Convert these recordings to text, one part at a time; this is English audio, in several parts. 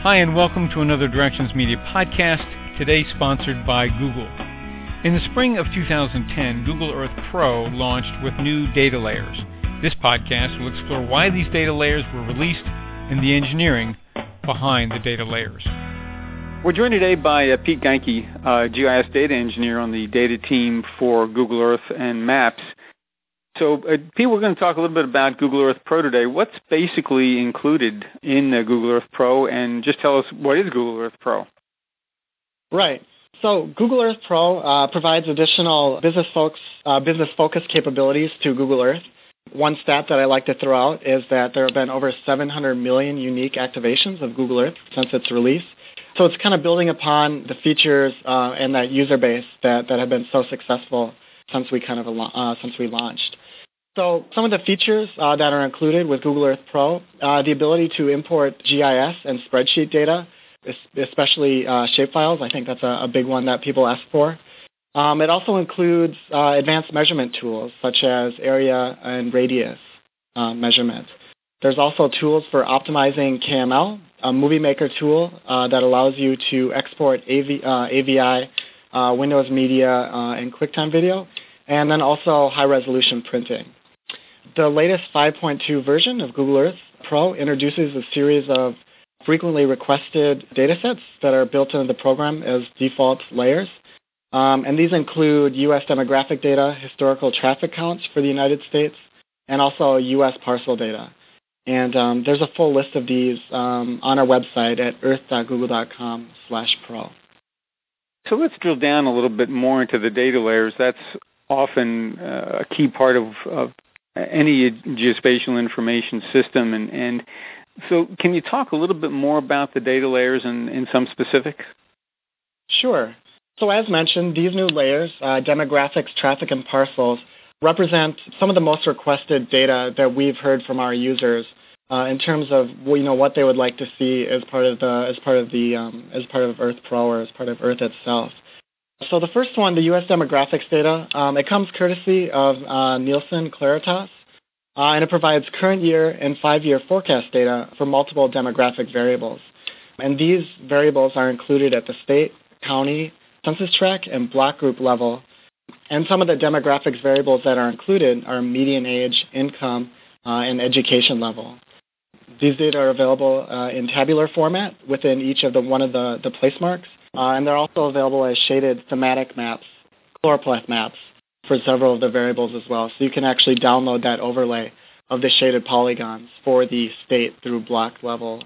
Hi, and welcome to another Directions Media podcast, today sponsored by Google. In the spring of 2010, Google Earth Pro launched with new data layers. This podcast will explore why these data layers were released and the engineering behind the data layers. We're joined today by Pete Geinke, GIS data engineer on the data team for Google Earth and Maps. So, Pete, we're going to talk a little bit about Google Earth Pro today. What's basically included in Google Earth Pro, and just tell us, what is Google Earth Pro? Right. So Google Earth Pro provides additional business-focused capabilities to Google Earth. One stat that I like to throw out is that there have been over 700 million unique activations of Google Earth since its release. So it's kind of building upon the features and that user base that have been so successful since we launched. So some of the features that are included with Google Earth Pro, the ability to import GIS and spreadsheet data, especially shapefiles. I think that's a big one that people ask for. It also includes advanced measurement tools such as area and radius measurement. There's also tools for optimizing KML, a movie maker tool that allows you to export AVI, Windows Media, and QuickTime Video, and then also high-resolution printing. The latest 5.2 version of Google Earth Pro introduces a series of frequently requested datasets that are built into the program as default layers. And these include U.S. demographic data, historical traffic counts for the United States, and also U.S. parcel data. And there's a full list of these on our website at earth.google.com/pro. So let's drill down a little bit more into the data layers. That's often a key part of any geospatial information system. And so can you talk a little bit more about the data layers in some specifics? Sure. So as mentioned, these new layers, demographics, traffic, and parcels, represent some of the most requested data that we've heard from our users in terms of what they would like to see as part of Earth Pro or as part of Earth itself. So the first one, the U.S. demographics data, it comes courtesy of Nielsen Claritas, and it provides current year and 5-year forecast data for multiple demographic variables. And these variables are included at the state, county, census tract, and block group level. And some of the demographics variables that are included are median age, income, and education level. These data are available in tabular format within each of one of the place marks, and they're also available as shaded thematic maps, choropleth maps, for several of the variables as well. So you can actually download that overlay of the shaded polygons for the state through block level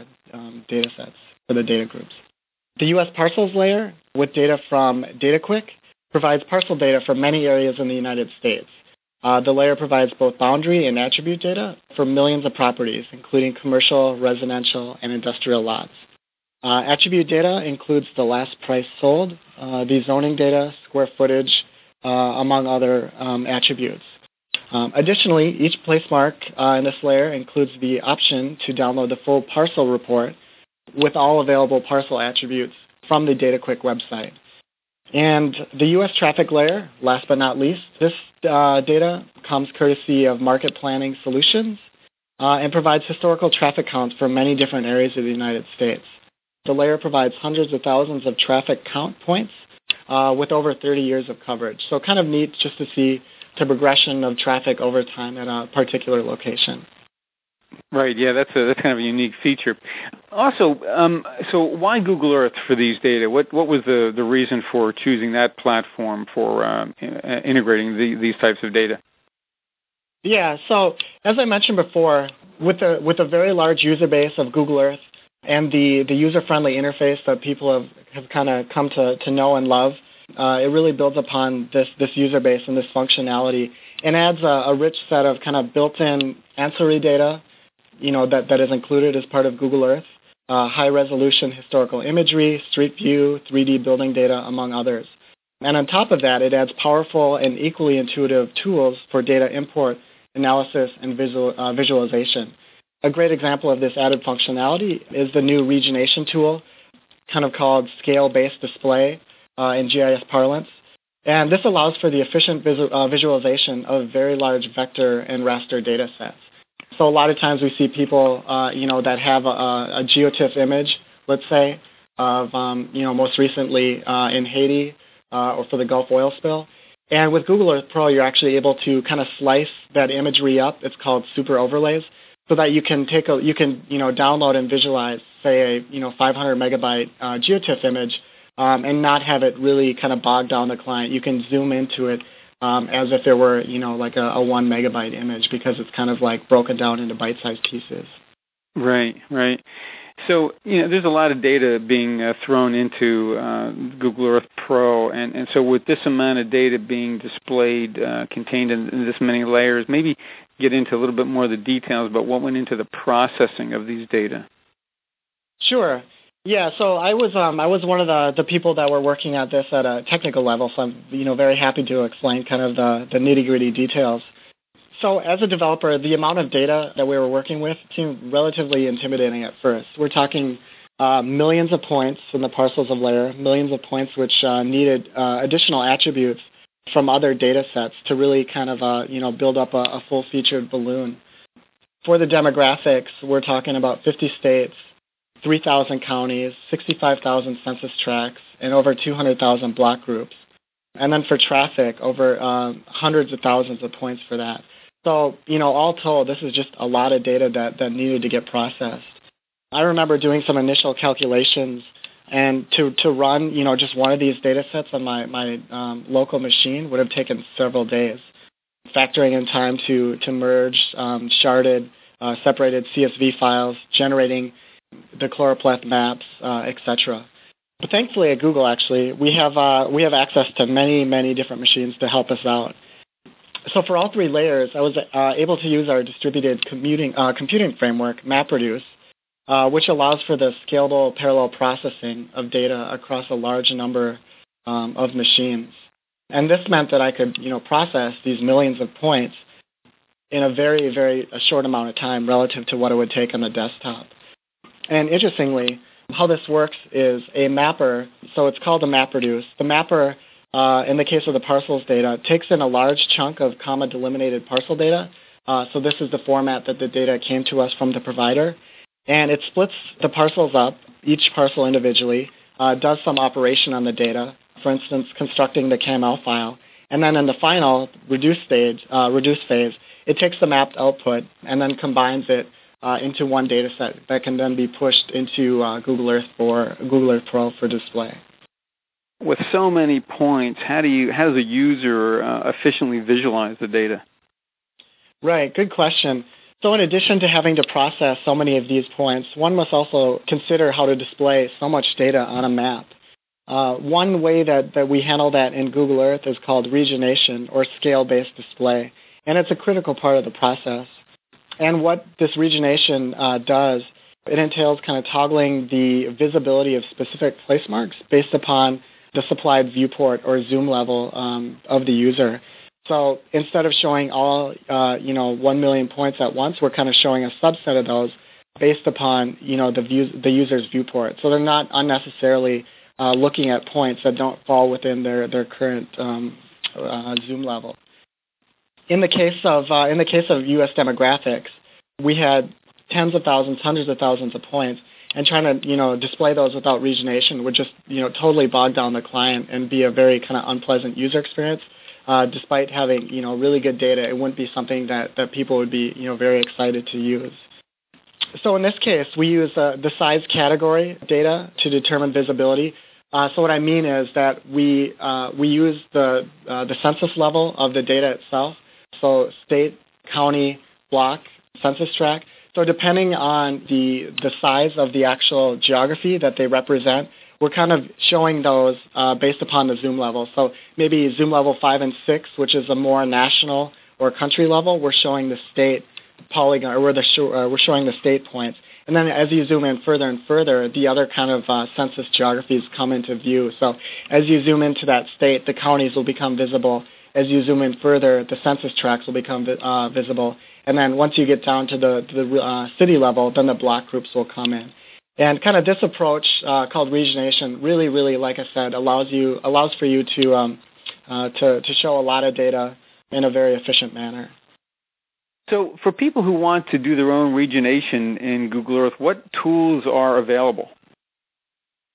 data sets for the data groups. The U.S. parcels layer with data from DataQuick provides parcel data for many areas in the United States. The layer provides both boundary and attribute data for millions of properties, including commercial, residential, and industrial lots. Attribute data includes the last price sold, the zoning data, square footage, among other attributes. Additionally, each placemark in this layer includes the option to download the full parcel report with all available parcel attributes from the DataQuick website. And the U.S. traffic layer, last but not least, this data comes courtesy of Market Planning Solutions and provides historical traffic counts for many different areas of the United States. The layer provides hundreds of thousands of traffic count points with over 30 years of coverage. So kind of neat just to see the progression of traffic over time at a particular location. Right, yeah, that's kind of a unique feature. Also, so why Google Earth for these data? What was the reason for choosing that platform for integrating these types of data? Yeah, so as I mentioned before, with a very large user base of Google Earth and the user-friendly interface that people have kind of come to know and love, it really builds upon this user base and this functionality and adds a rich set of kind of built-in ancillary data, that is included as part of Google Earth, high-resolution historical imagery, street view, 3D building data, among others. And on top of that, it adds powerful and equally intuitive tools for data import, analysis, and visualization. A great example of this added functionality is the new regionation tool, kind of called scale-based display in GIS parlance. And this allows for the efficient visualization of very large vector and raster data sets. So a lot of times we see people, that have a GeoTIFF image let's say, of, most recently in Haiti or for the Gulf oil spill. And with Google Earth Pro, you're actually able to kind of slice that imagery up. It's called super overlays, so that you can download and visualize, say, a 500 megabyte GeoTIFF image, and not have it really kind of bog down the client. You can zoom into it as if there were, like a 1 megabyte image, because it's kind of like broken down into bite-sized pieces. Right. So, there's a lot of data being thrown into Google Earth Pro, and so with this amount of data being displayed, contained in this many layers, maybe get into a little bit more of the details about what went into the processing of these data. Sure. Yeah, so I was one of the people that were working at this at a technical level, so I'm very happy to explain kind of the nitty-gritty details. So as a developer, the amount of data that we were working with seemed relatively intimidating at first. We're talking millions of points in the parcels of layer, millions of points which needed additional attributes from other data sets to really kind of build up a full-featured balloon. For the demographics, we're talking about 50 states, 3,000 counties, 65,000 census tracts, and over 200,000 block groups. And then for traffic, over hundreds of thousands of points for that. So, all told, this is just a lot of data that needed to get processed. I remember doing some initial calculations, and to run, just one of these data sets on my local machine would have taken several days, factoring in time to merge sharded, separated CSV files, generating the choropleth maps, etc. But thankfully at Google, actually, we have access to many different machines to help us out. So for all three layers, I was able to use our distributed computing framework, MapReduce, which allows for the scalable parallel processing of data across a large number of machines. And this meant that I could, process these millions of points in a very short amount of time relative to what it would take on the desktop. And interestingly, how this works is a mapper, so it's called a MapReduce. The mapper, in the case of the parcels data, takes in a large chunk of comma-delimited parcel data. So this is the format that the data came to us from the provider. And it splits the parcels up, each parcel individually, does some operation on the data, for instance, constructing the KML file. And then in the final reduce phase, it takes the mapped output and then combines it into one data set that can then be pushed into Google Earth Pro for display. With so many points, how does a user efficiently visualize the data? Right, good question. So in addition to having to process so many of these points, one must also consider how to display so much data on a map. One way that we handle that in Google Earth is called regionation, or scale-based display, and it's a critical part of the process. And what this regionation does, it entails kind of toggling the visibility of specific place marks based upon the supplied viewport or zoom level of the user. So instead of showing all 1 million points at once, we're kind of showing a subset of those based upon the user's viewport. So they're not unnecessarily looking at points that don't fall within their current zoom level. In the case of U.S. demographics, we had tens of thousands, hundreds of thousands of points, and trying to display those without regionation would just totally bog down the client and be a very kind of unpleasant user experience. Despite having really good data, it wouldn't be something that people would be very excited to use. So in this case, we use the size category data to determine visibility. So what I mean is that we use the census level of the data itself. So state, county, block, census tract. So depending on the size of the actual geography that they represent, we're kind of showing those based upon the zoom level. So maybe zoom level 5 and 6, which is a more national or country level, we're showing the state polygon, or we're showing the state points. And then as you zoom in further and further, the other kind of census geographies come into view. So as you zoom into that state, the counties will become visible. As you zoom in further, the census tracts will become visible. And then once you get down to the city level, then the block groups will come in. And kind of this approach called regionation really, like I said, allows for you to show a lot of data in a very efficient manner. So for people who want to do their own regionation in Google Earth, what tools are available?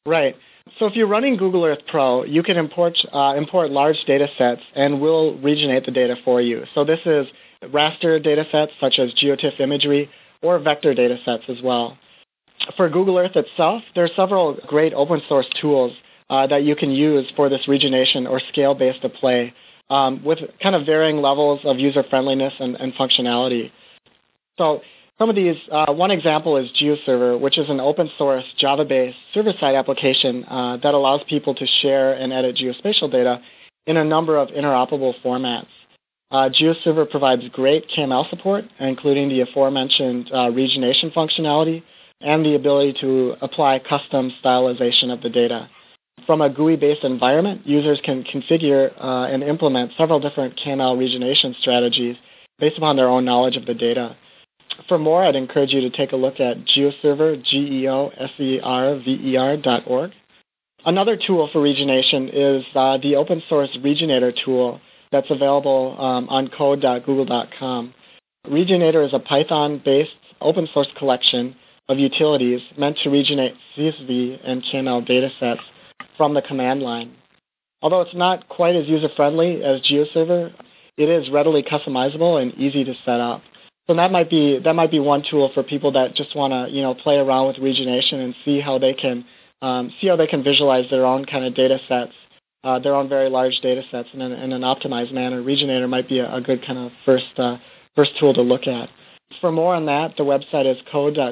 Right. So if you're running Google Earth Pro, you can import large data sets, and we'll regionate the data for you. So this is raster data sets such as GeoTIFF imagery or vector data sets as well. For Google Earth itself, there are several great open source tools that you can use for this regionation or scale-based display with kind of varying levels of user-friendliness and functionality. So some of these, one example is GeoServer, which is an open source Java-based server-side application that allows people to share and edit geospatial data in a number of interoperable formats. GeoServer provides great KML support, including the aforementioned regionation functionality and the ability to apply custom stylization of the data. From a GUI-based environment, users can configure and implement several different KML regionation strategies based upon their own knowledge of the data. For more, I'd encourage you to take a look at GeoServer, GeoServer.org. Another tool for regionation is the open source Regionator tool that's available on code.google.com. Regionator is a Python-based open source collection of utilities meant to regionate CSV and KML datasets from the command line. Although it's not quite as user-friendly as GeoServer, it is readily customizable and easy to set up. So that might be one tool for people that just want to play around with regionation and see how they can visualize their own kind of data sets, their own very large data sets in an optimized manner. Regionator might be a good kind of first tool to look at. For more on that, the website is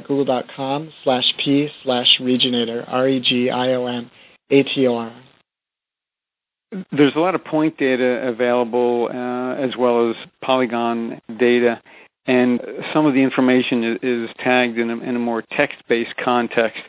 code.google.com/p/regionator, REGIONATOR. There's a lot of point data available as well as polygon data, and some of the information is tagged in a more text-based context.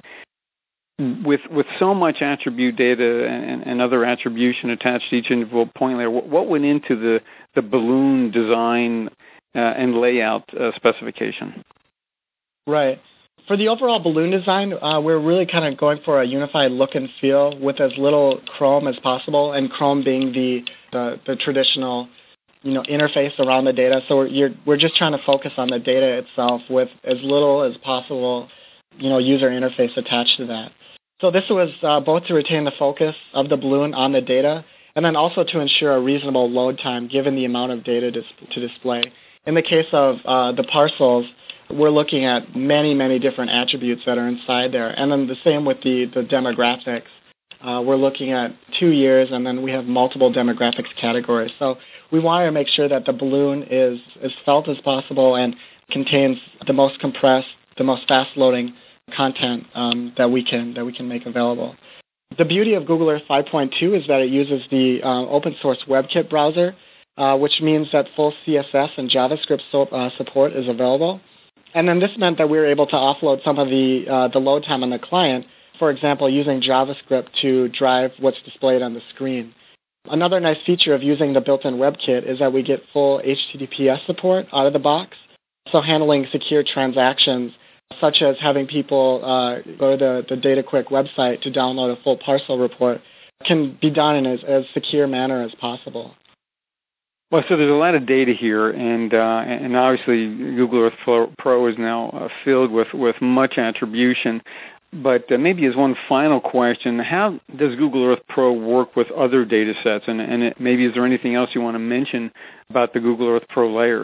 With so much attribute data and other attribution attached to each individual point layer, what went into the balloon design and layout specification? Right. For the overall balloon design, we're really kind of going for a unified look and feel with as little Chrome as possible, and Chrome being the traditional interface around the data. So we're just trying to focus on the data itself with as little as possible user interface attached to that. So this was both to retain the focus of the balloon on the data, and then also to ensure a reasonable load time given the amount of data to display. In the case of the parcels, we're looking at many, many different attributes that are inside there. And then the same with the demographics. We're looking at 2 years, and then we have multiple demographics categories. So we want to make sure that the balloon is as felt as possible and contains the most compressed, the most fast-loading content that we can make available. The beauty of Google Earth 5.2 is that it uses the open source WebKit browser, which means that full CSS and JavaScript support is available. And then this meant that we were able to offload some of the load time on the client, for example, using JavaScript to drive what's displayed on the screen. Another nice feature of using the built-in WebKit is that we get full HTTPS support out of the box, so handling secure transactions, such as having people go to the DataQuick website to download a full parcel report, can be done in as secure manner as possible. Well, so there's a lot of data here, and obviously Google Earth Pro is now filled with much attribution. But maybe as one final question, how does Google Earth Pro work with other data sets? And maybe is there anything else you want to mention about the Google Earth Pro layers?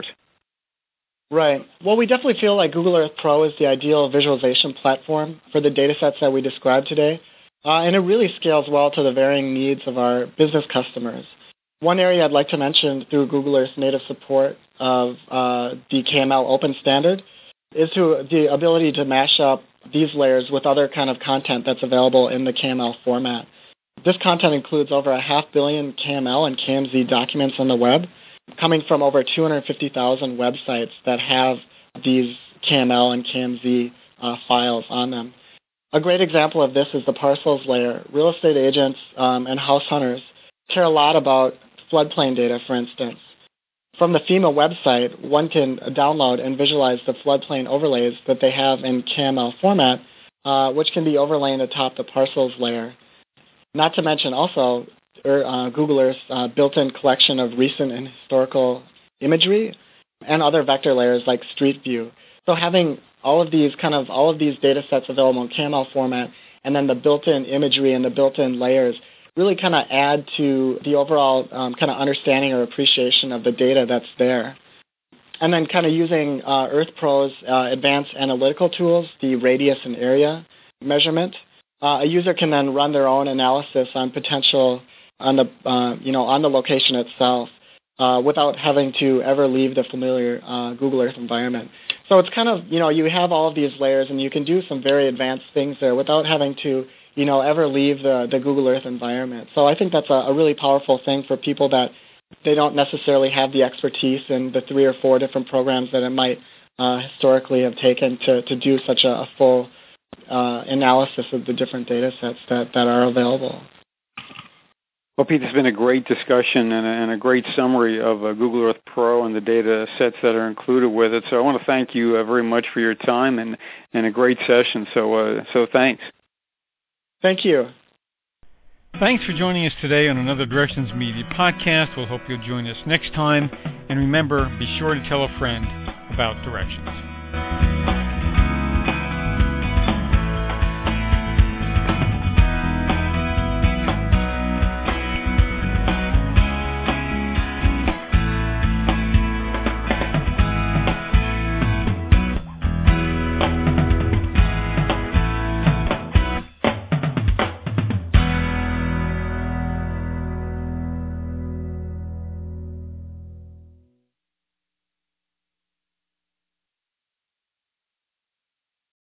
Right. Well, we definitely feel like Google Earth Pro is the ideal visualization platform for the data sets that we described today. And it really scales well to the varying needs of our business customers. One area I'd like to mention through Google Earth's native support of the KML open standard is the ability to mash up these layers with other kind of content that's available in the KML format. This content includes over 500 million KML and KMZ documents on the web, coming from over 250,000 websites that have these KML and KMZ files on them. A great example of this is the parcels layer. Real estate agents and house hunters care a lot about floodplain data, for instance. From the FEMA website, one can download and visualize the floodplain overlays that they have in KML format, which can be overlaid atop the parcels layer. Not to mention also Google Earth's built-in collection of recent and historical imagery and other vector layers like Street View. So having all of these data sets available in KML format and then the built-in imagery and the built-in layers really kind of add to the overall kind of understanding or appreciation of the data that's there. And then kind of using EarthPro's advanced analytical tools, the radius and area measurement, a user can then run their own analysis on potential on the location itself without having to ever leave the familiar Google Earth environment. So it's kind of, you have all of these layers and you can do some very advanced things there without having to, ever leave the Google Earth environment. So I think that's a really powerful thing for people that they don't necessarily have the expertise in the 3 or 4 different programs that it might historically have taken to do such a full analysis of the different data sets that are available. Well, Pete, it's been a great discussion and a great summary of Google Earth Pro and the data sets that are included with it. So I want to thank you very much for your time and a great session. So thanks. Thank you. Thanks for joining us today on another Directions Media podcast. We'll hope you'll join us next time. And remember, be sure to tell a friend about Directions.